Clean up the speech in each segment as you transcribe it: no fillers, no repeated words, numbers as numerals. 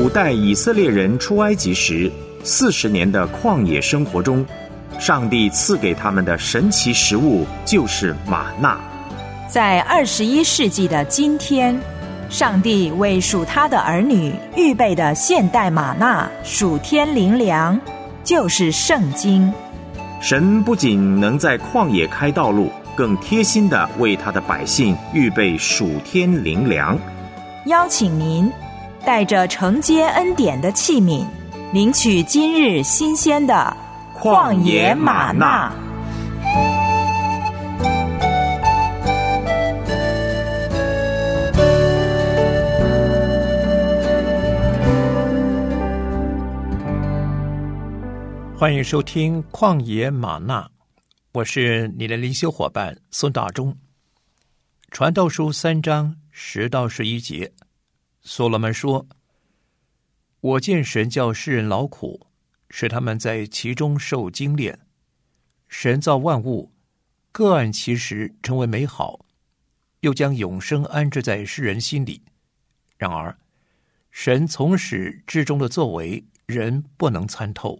古代以色列人出埃及时40年的旷野生活中，上帝赐给他们的神奇食物就是玛纳。 在21世纪的今天，上帝为属他的儿女预备的现代玛纳属天灵粮，就是圣经。 神不仅能在旷野开道路，更贴心地为他的百姓预备属天灵粮。 邀请您带着承接恩典的器皿，领取今日新鲜的旷野玛纳。 欢迎收听旷野玛纳，我是你的灵修伙伴孙大中。传道书3章10到11节，所罗门说：我见神叫世人劳苦，使他们在其中受精炼。神造万物，各按其时成为美好，又将永生安置在世人心里。然而神从始至终的作为，人不能参透。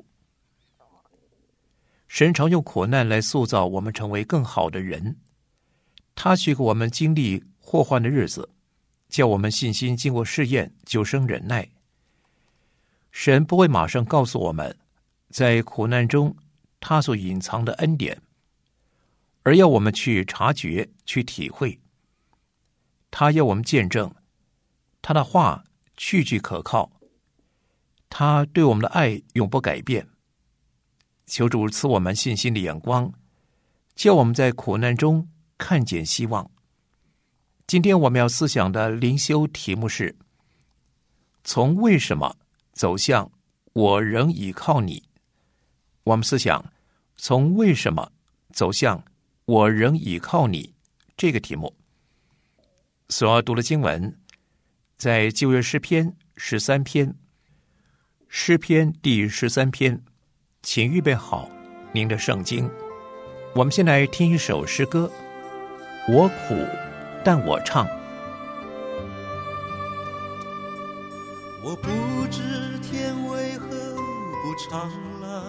神常用苦难来塑造我们成为更好的人，他许给我们经历祸患的日子，叫我们信心经过试验，就生忍耐。神不会马上告诉我们在苦难中他所隐藏的恩典，而要我们去察觉，去体会。他要我们见证他的话句句可靠，他对我们的爱永不改变。求主赐我们信心的眼光，叫我们在苦难中看见希望。今天我们要思想的灵修题目是：从为什么走向我仍倚靠你。我们思想从为什么走向我仍倚靠你这个题目。所要读的经文在旧约诗篇13篇，诗篇第13篇。请预备好您的圣经。我们先来听一首诗歌：我苦但我唱。 我不知天为何不常蓝，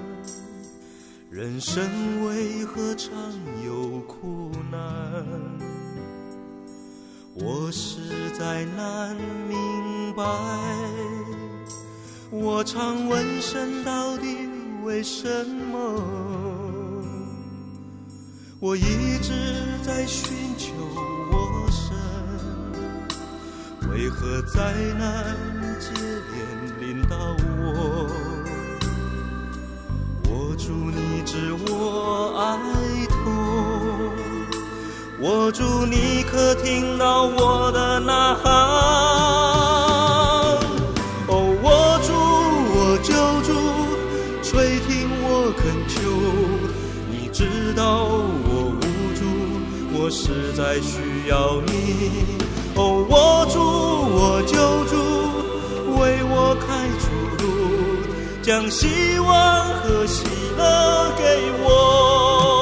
人生为何常有苦难，我实在难明白，我常问神到底为什么？我一直在寻求我神，为何灾难接连临到我？我主你知我哀痛，我主你可听到我的呐喊？垂听我恳求，你知道我无助，我实在需要你。我主我救主，为我开出路，将希望和喜乐给我。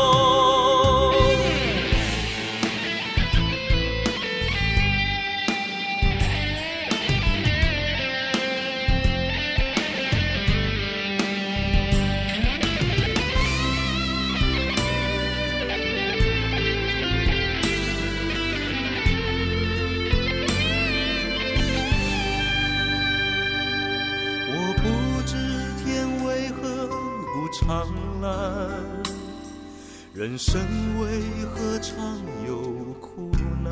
人生为何常有苦难，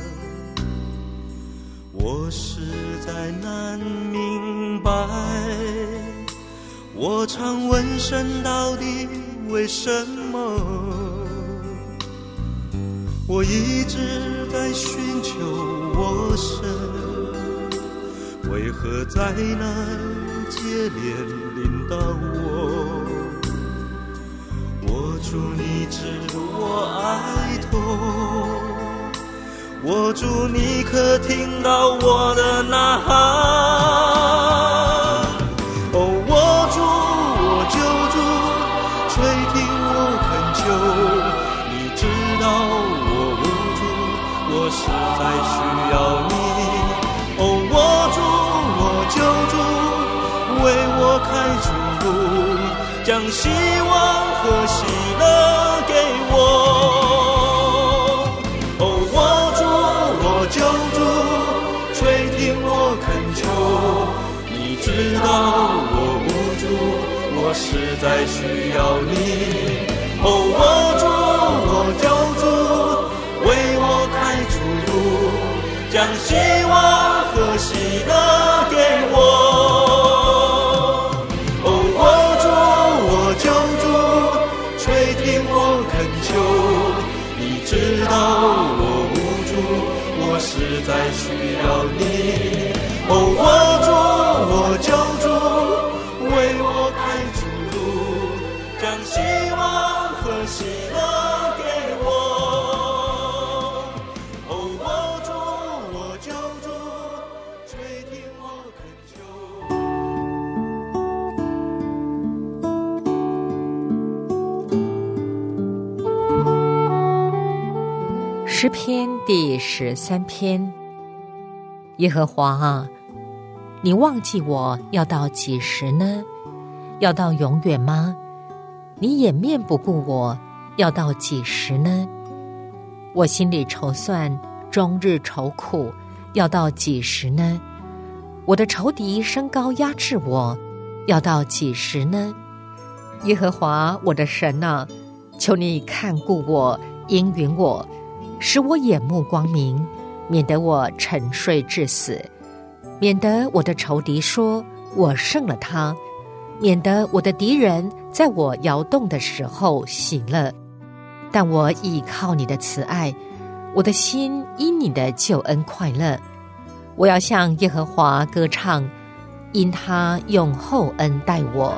我实在难明白，我常问神到底为什么？我一直在寻求我神，为何灾难接连临到我？主你知我哀痛，我主你可听到我的呐喊？我主我救主，垂听我恳求，你知道我无助，我实在需要你。我主我救主， 将希望和喜乐给我。哦，我主，我救主，垂听我恳求，你知道我无助，我实在需要你。哦，我主，我救主，为我开出路，将希望和喜乐给我。知道我无助，我实在需要你。哦，我主，我救主，为我开出路，将希望和喜乐给我。哦，我主，我救主，垂听我恳求。 诗篇第13篇。耶和华啊，你忘记我要到几时呢？要到永远吗？你掩面不顾我要到几时呢？我心里筹算，终日愁苦，要到几时呢？我的仇敌升高压制我，要到几时呢？耶和华我的神啊，求你看顾我，应允我，使我眼目光明，免得我沉睡致死，免得我的仇敌说我胜了他，免得我的敌人在我摇动的时候喜乐。但我倚靠你的慈爱，我的心因你的救恩快乐。我要向耶和华歌唱，因他用厚恩待我。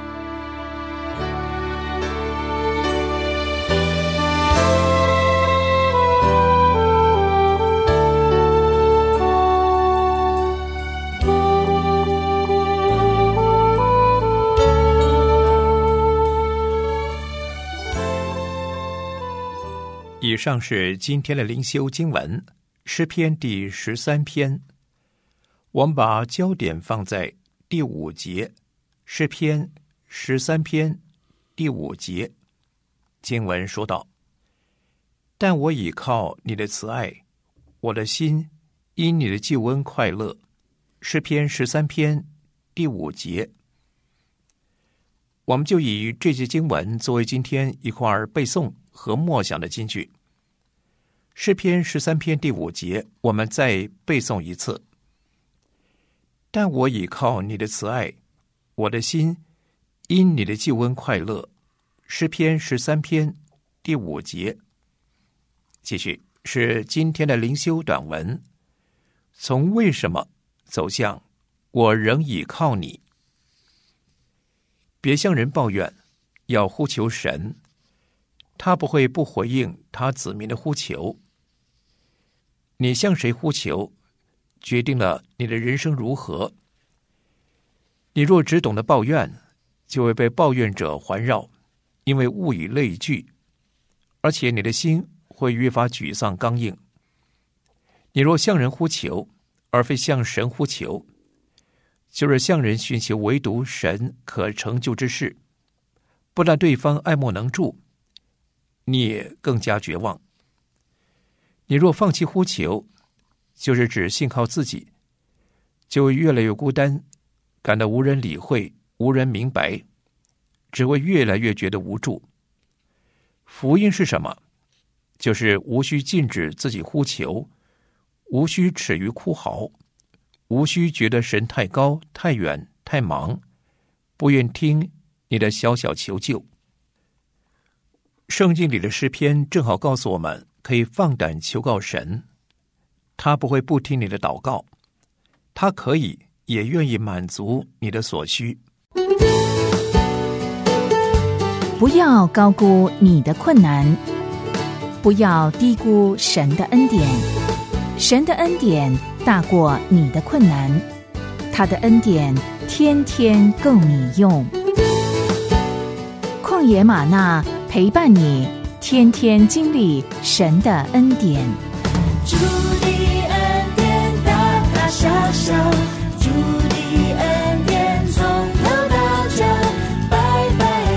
以上是今天的灵修经文，诗篇第13篇。我们把焦点放在第5节，诗篇13篇第5节。经文说道：但我倚靠你的慈爱，我的心因你的救恩快乐。诗篇13篇第5节。我们就以这节经文作为今天一块儿背诵和默想的金句。诗篇13篇第5节，我们再背诵一次。但我倚靠你的慈爱，我的心因你的救恩快乐。诗篇13篇第5节。继续是今天的灵修短文，从为什么走向我仍倚靠你。别向人抱怨，要呼求神，他不会不回应他子民的呼求。你向谁呼求，决定了你的人生如何。你若只懂得抱怨，就会被抱怨者环绕，因为物以类聚，而且你的心会越发沮丧刚硬。你若向人呼求，而非向神呼求，就是向人寻求唯独神可成就之事，不但对方爱莫能助，你也更加绝望。你若放弃呼求，就是只信靠自己，就会越来越孤单，感到无人理会，无人明白，只会越来越觉得无助。福音是什么？就是无需禁止自己呼求，无需耻于哭嚎，无需觉得神太高、太远、太忙，不愿听你的小小求救。圣经里的诗篇正好告诉我们，可以放胆求告神，他不会不听你的祷告，他可以也愿意满足你的所需。 不要高估你的困难，不要低估神的恩典。神的恩典大过你的困难，他的恩典天天够你用。旷野吗哪陪伴你，天天经历神的恩典。 主的恩典大大小小，主的恩典从头到脚，百百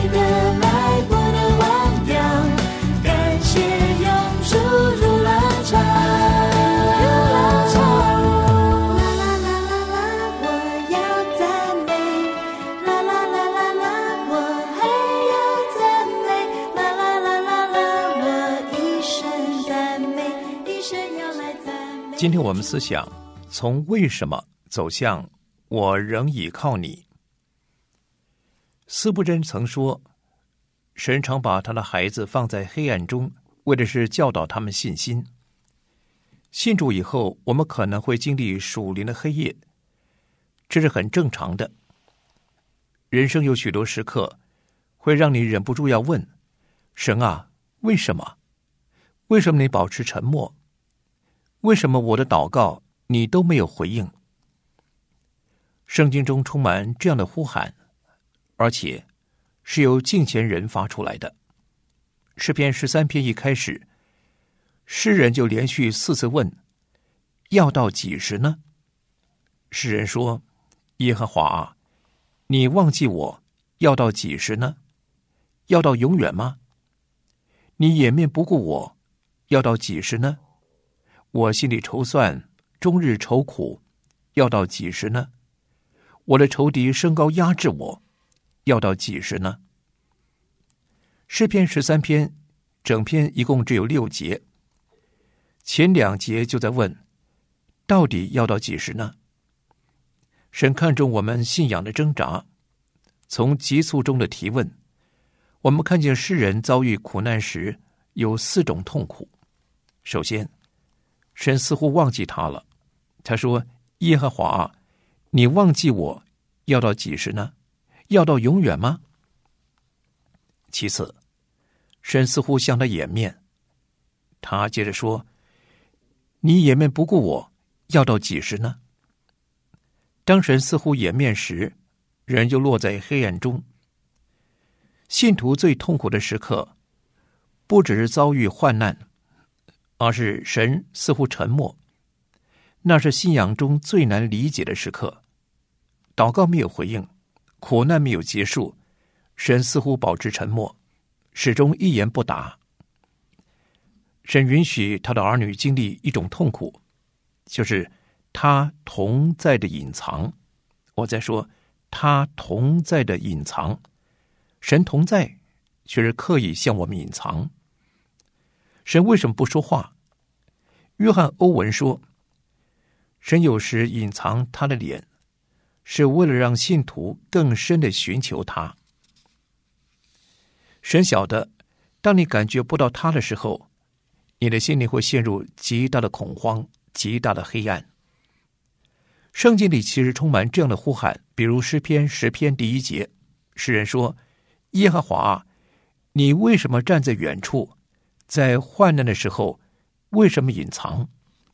今天我们思想从为什么走向我仍倚靠你。司布真曾说，神常把他的孩子放在黑暗中，为的是教导他们信心。信主以后，我们可能会经历属灵的黑夜，这是很正常的。人生有许多时刻会让你忍不住要问，神啊，为什么？为什么你保持沉默？为什么我的祷告你都没有回应？圣经中充满这样的呼喊，而且是由敬虔人发出来的。诗篇13篇一开始，诗人就连续4次问，要到几时呢？诗人说，耶和华啊，你忘记我要到几时呢？要到永远吗？你掩面不顾我要到几时呢？我心里筹算，终日愁苦，要到几时呢？我的仇敌升高压制我，要到几时呢？诗篇13篇整篇一共只有6节，前2节就在问，到底要到几时呢？神看重我们信仰的挣扎，从急促中的提问，我们看见诗人遭遇苦难时有4种痛苦。首先，神似乎忘记他了，他说，耶和华啊，你忘记我要到几时呢？要到永远吗？其次，神似乎向他掩面，他接着说，你掩面不顾我要到几时呢？当神似乎掩面时，人就落在黑暗中。信徒最痛苦的时刻，不只是遭遇患难，而是神似乎沉默。那是信仰中最难理解的时刻。祷告没有回应，苦难没有结束，神似乎保持沉默，始终一言不答。神允许他的儿女经历一种痛苦，就是他同在的隐藏。我在说他同在的隐藏，神同在，却是刻意向我们隐藏。神为什么不说话？约翰·欧文说，神有时隐藏他的脸，是为了让信徒更深的寻求他。神晓得，当你感觉不到他的时候，你的心里会陷入极大的恐慌，极大的黑暗。圣经里其实充满这样的呼喊，比如诗篇10篇第1节，诗人说，耶和华啊，你为什么站在远处？在患难的时候，为什么隐藏？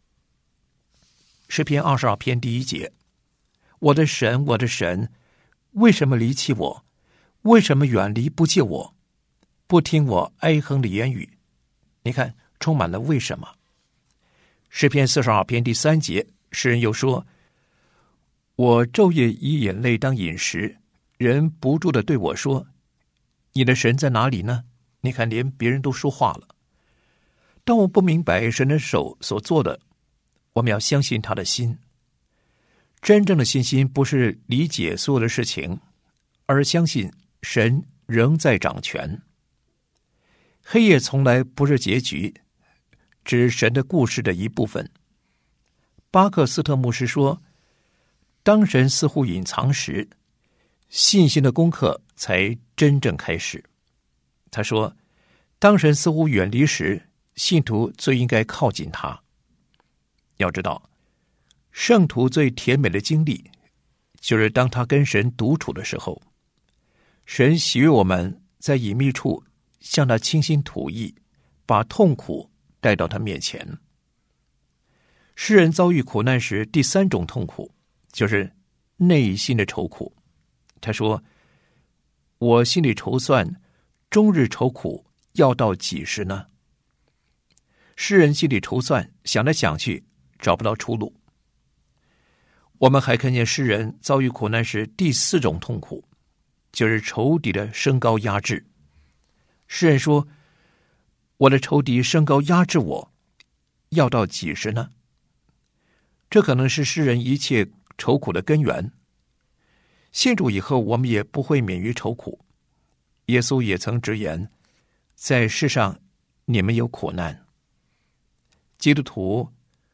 诗篇22篇第1节，我的神，我的神，为什么离弃我？为什么远离不救我？不听我哀哼的言语？你看，充满了为什么。诗篇42篇第3节，诗人又说，我昼夜以眼泪当饮食，人不住地对我说，你的神在哪里呢？你看，连别人都说话了。当我不明白神的手所做的，我们要相信他的心。真正的信心不是理解所有的事情，而相信神仍在掌权。黑夜从来不是结局，只是神的故事的一部分。巴克斯特牧师说，当神似乎隐藏时，信心的功课才真正开始。他说，当神似乎远离时，信徒最应该靠近他。要知道，圣徒最甜美的经历，就是当他跟神独处的时候，神喜悦我们在隐秘处向他倾心吐意，把痛苦带到他面前。诗人遭遇苦难时，第3种痛苦就是内心的愁苦。他说，我心里筹算，终日愁苦，要到几时呢？诗人心里筹算，想来想去，找不到出路。我们还看见诗人遭遇苦难时第4种痛苦，就是仇敌的升高压制。诗人说，我的仇敌升高压制我，要到几时呢？这可能是诗人一切愁苦的根源。信主以后，我们也不会免于愁苦。耶稣也曾直言，在世上你们有苦难。基督徒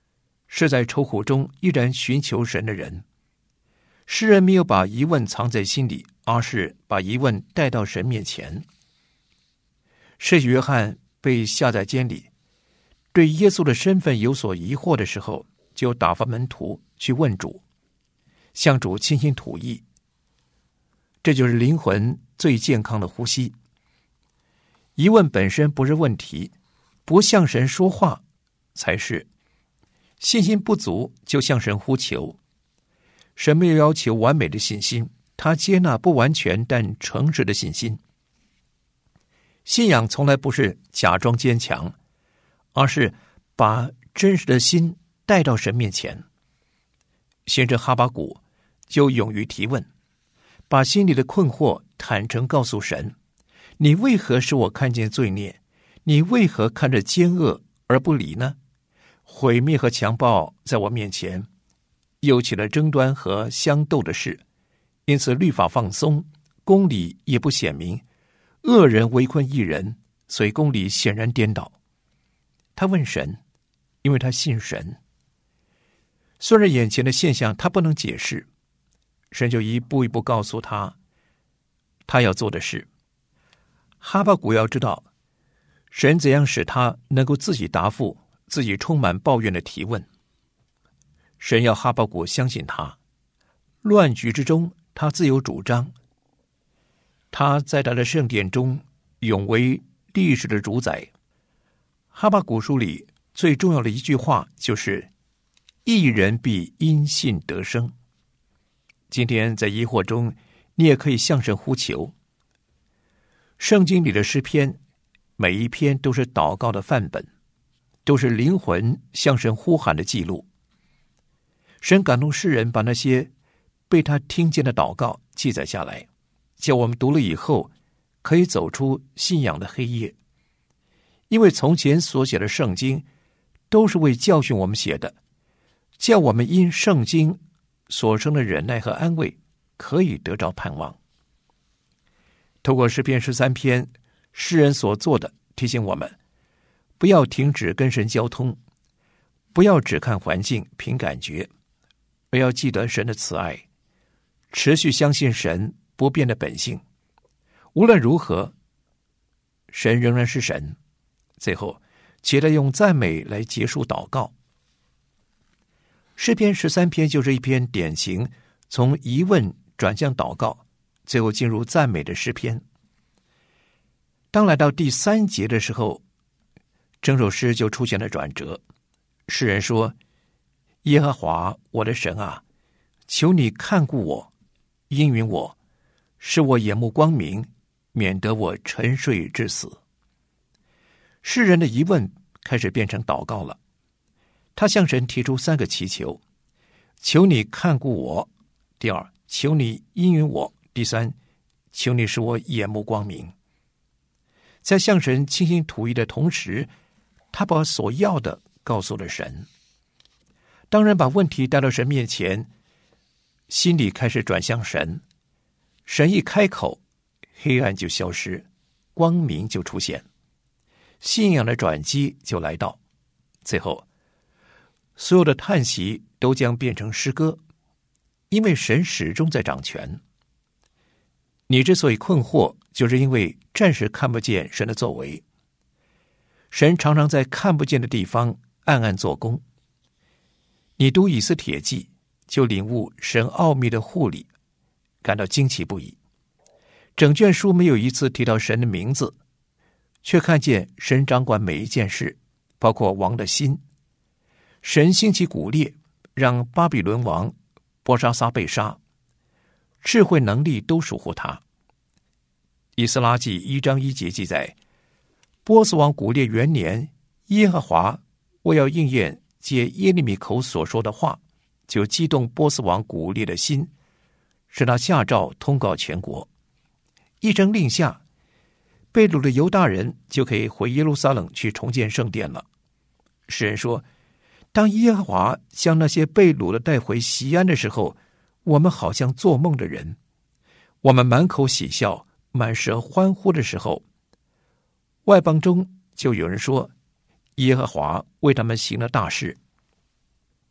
是在愁苦中依然寻求神的人。诗人没有把疑问藏在心里，而是把疑问带到神面前。施洗约翰被下在监里，对耶稣的身份有所疑惑的时候，就打发门徒去问主，向主倾心吐意。这就是灵魂最健康的呼吸。疑问本身不是问题，不向神说话才是。信心不足就向神呼求。神没有要求完美的信心，他接纳不完全但诚实的信心。信仰从来不是假装坚强，而是把真实的心带到神面前。先知哈巴谷就勇于提问，把心里的困惑坦诚告诉神：你为何使我看见罪孽？你为何看着奸恶而不理呢？毁灭和强暴在我面前，又起了争端和相斗的事，因此律法放松，公理也不显明，恶人围困义人，所以公理显然颠倒。他问神，因为他信神。虽然眼前的现象他不能解释，神就一步一步告诉他要做的事。哈巴谷要知道神怎样使他能够自己答复自己充满抱怨的提问。神要哈巴谷相信他，乱局之中他自有主张，他在他的圣殿中永为历史的主宰。哈巴谷书里最重要的一句话就是义人必因信得生。今天在疑惑中，你也可以向神呼求。圣经里的诗篇每一篇都是祷告的范本，都是灵魂向神呼喊的记录。神感动诗人把那些被他听见的祷告记载下来，叫我们读了以后可以走出信仰的黑夜。因为从前所写的圣经都是为教训我们写的，叫我们因圣经所生的忍耐和安慰可以得着盼望。透过诗篇13篇诗人所做的，提醒我们不要停止跟神交通，不要只看环境凭感觉，而要记得神的慈爱，持续相信神不变的本性。无论如何，神仍然是神。最后接着用赞美来结束祷告。诗篇13篇就是一篇典型从疑问转向祷告，最后进入赞美的诗篇。当来到第3节的时候，整首诗就出现了转折。诗人说：耶和华我的神啊，求你看顾我，应允我，使我眼目光明，免得我沉睡至死。诗人的疑问开始变成祷告了。他向神提出3个祈求：求你看顾我；第二，求你应允我；第三，求你使我眼目光明。在向神倾心吐意的同时，他把所要的告诉了神。当人把问题带到神面前，心里开始转向神。神一开口，黑暗就消失，光明就出现，信仰的转机就来到。最后，所有的叹息都将变成诗歌，因为神始终在掌权。你之所以困惑，就是因为暂时看不见神的作为。神常常在看不见的地方暗暗做工。你读以斯帖记，就领悟神奥秘的护理，感到惊奇不已。整卷书没有一次提到神的名字，却看见神掌管每一件事，包括王的心。神兴起古列，让巴比伦王波沙撒被杀，智慧能力都属乎他。以斯拉记1章1节记载，波斯王古列元年，耶和华为要应验借耶利米口所说的话，就激动波斯王古列的心，使他下诏通告全国，一声令下，被掳的犹大人就可以回耶路撒冷去重建圣殿了。诗人说，当耶和华将那些被掳的带回锡安的时候，我们好像做梦的人，我们满口喜笑，满舌欢呼的时候，外邦中就有人说，耶和华为他们行了大事。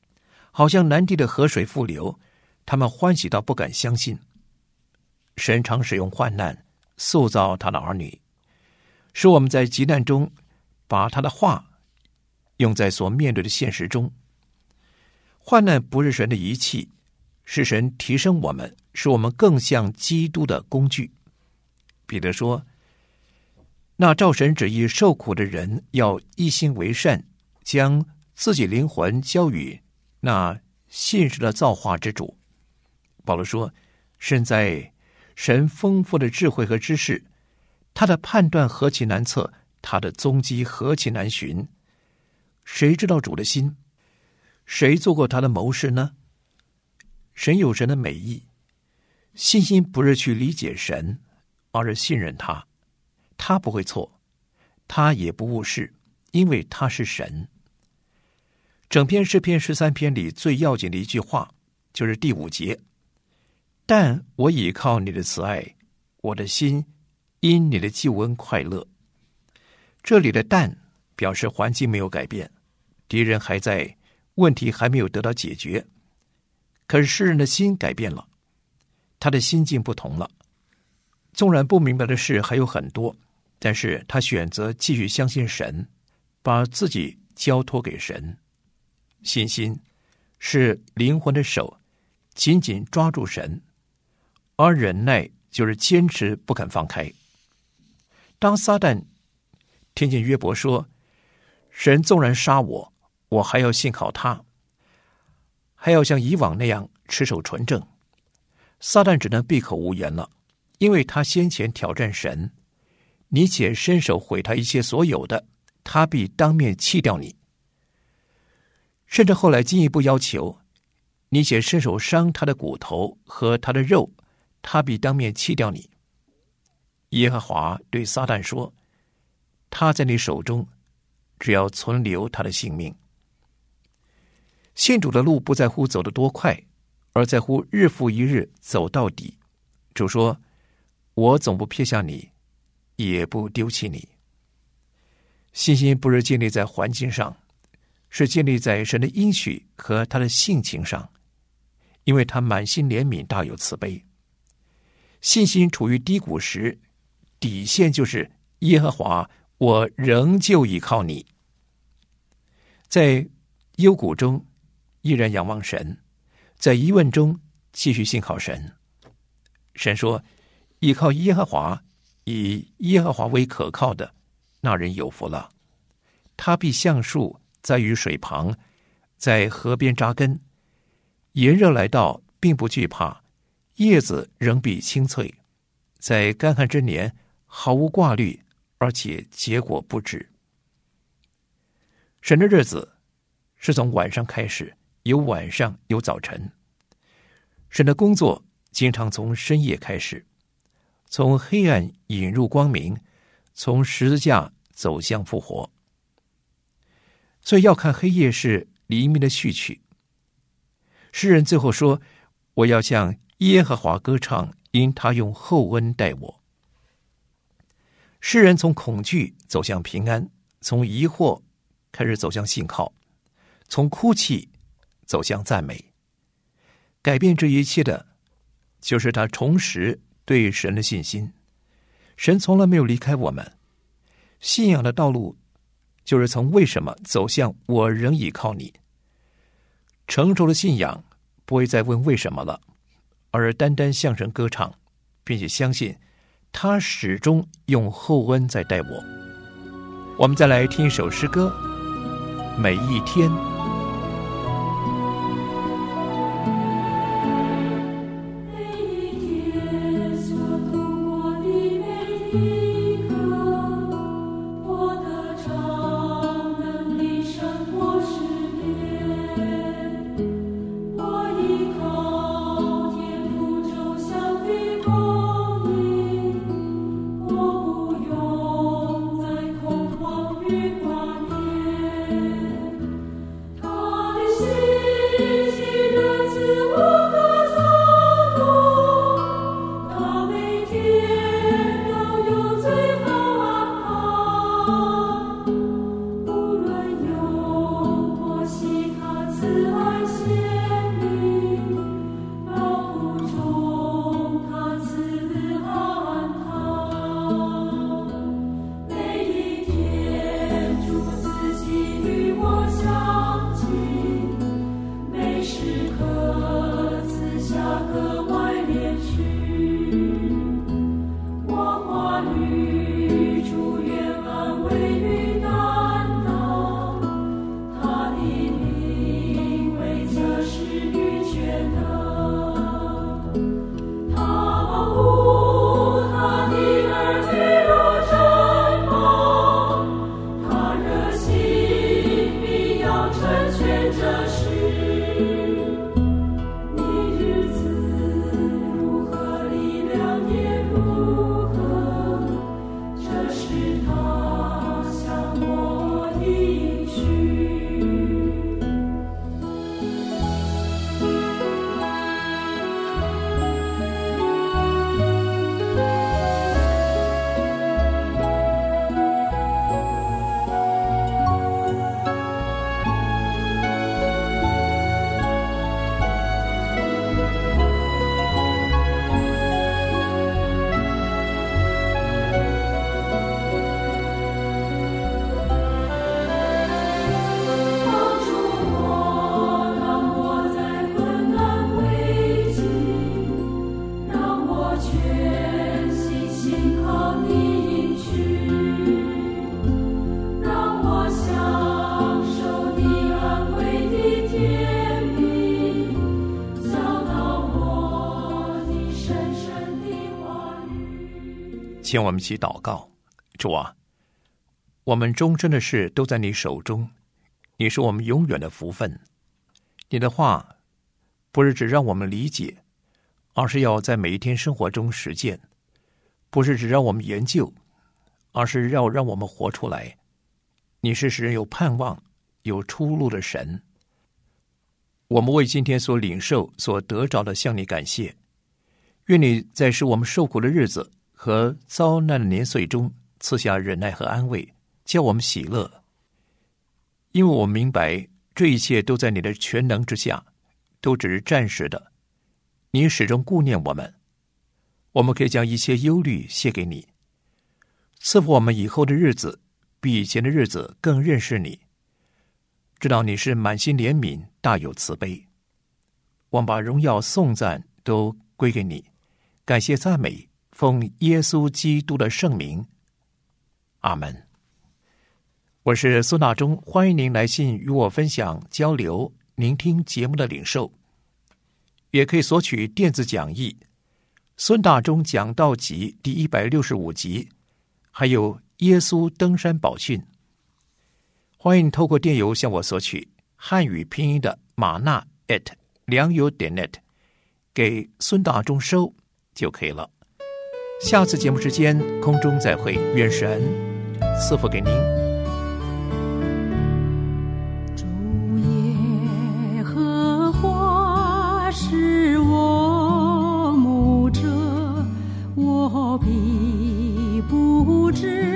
好像南地的河水复流，他们欢喜到不敢相信。神常使用患难塑造他的儿女，使我们在急难中把他的话用在所面对的现实中。患难不是神的遗弃，是神提升我们，使我们更像基督的工具。彼得说，那照神旨意受苦的人要一心为善，将自己灵魂交与那信实的造化之主。保罗说，身在神丰富的智慧和知识，他的判断何其难测，他的踪迹何其难寻。谁知道主的心？谁做过他的谋士呢？神有神的美意，信心不是去理解神，而是信任他。他不会错，他也不误事，因为他是神。整篇诗篇13篇里最要紧的一句话就是第5节，但我倚靠你的慈爱，我的心因你的救恩快乐。这里的但表示环境没有改变，敌人还在，问题还没有得到解决。可是诗人的心改变了，他的心境不同了。纵然不明白的事还有很多，但是他选择继续相信神，把自己交托给神。信心是灵魂的手，紧紧抓住神，而忍耐就是坚持不肯放开。当撒旦听见约伯说，神纵然杀我，我还要信靠他，还要像以往那样持守纯正，撒旦只能闭口无言了，因为他先前挑战神，你且伸手毁他一切所有的，他必当面弃掉你。甚至后来进一步要求，你且伸手伤他的骨头和他的肉，他必当面弃掉你。耶和华对撒旦说，他在你手中，只要存留他的性命。信主的路不在乎走得多快，而在乎日复一日走到底。主说，我总不撇下你，也不丢弃你。信心不是建立在环境上，是建立在神的应许和他的性情上，因为他满心怜悯，大有慈悲。信心处于低谷时，底线就是耶和华，我仍旧倚靠你。在幽谷中依然仰望神，在疑问中继续信靠神。神说，依靠耶和华，以耶和华为可靠的，那人有福了。他必像树栽于水旁，在河边扎根，炎热来到并不惧怕，叶子仍必青翠，在干旱之年毫无挂虑，而且结果不止。神的日子是从晚上开始，有晚上有早晨。神的工作经常从深夜开始，从黑暗引入光明，从十字架走向复活。所以要看黑夜是黎明的序曲。诗人最后说，我要向耶和华歌唱，因他用厚恩待我。诗人从恐惧走向平安，从疑惑开始走向信靠，从哭泣走向赞美。改变这一切的，就是他重拾对神的信心。神从来没有离开我们。信仰的道路就是从为什么走向我仍倚靠你。成熟的信仰不会再问为什么了，而单单向神歌唱，并且相信他始终用厚恩在待我。我们再来听一首诗歌，每一天。 请我们一起祷告。主啊，我们终身的事都在你手中，你是我们永远的福分。你的话不是只让我们理解，而是要在每一天生活中实践；不是只让我们研究，而是要让我们活出来。你是使人有盼望、有出路的神。我们为今天所领受、所得着的向你感谢。愿你在使我们受苦的日子和遭难的年岁中赐下忍耐和安慰，叫我们喜乐。因为我们明白这一切都在你的全能之下，都只是暂时的。你始终顾念我们，我们可以将一切忧虑卸给你，赐福我们以后的日子比以前的日子更认识你，知道你是满心怜悯、大有慈悲。我们把荣耀颂赞都归给你，感谢赞美，奉耶稣基督的圣名，阿门。我是孙大中，欢迎您来信与我分享交流您听节目的领受，也可以索取电子讲义孙大中讲道集第165集，还有耶稣登山宝训。欢迎透过电邮向我索取，汉语拼音的马纳@良友.net， 给孙大中收就可以了。下次节目时间空中再会，愿神赐福给您。 主耶和华是我牧者，我必不致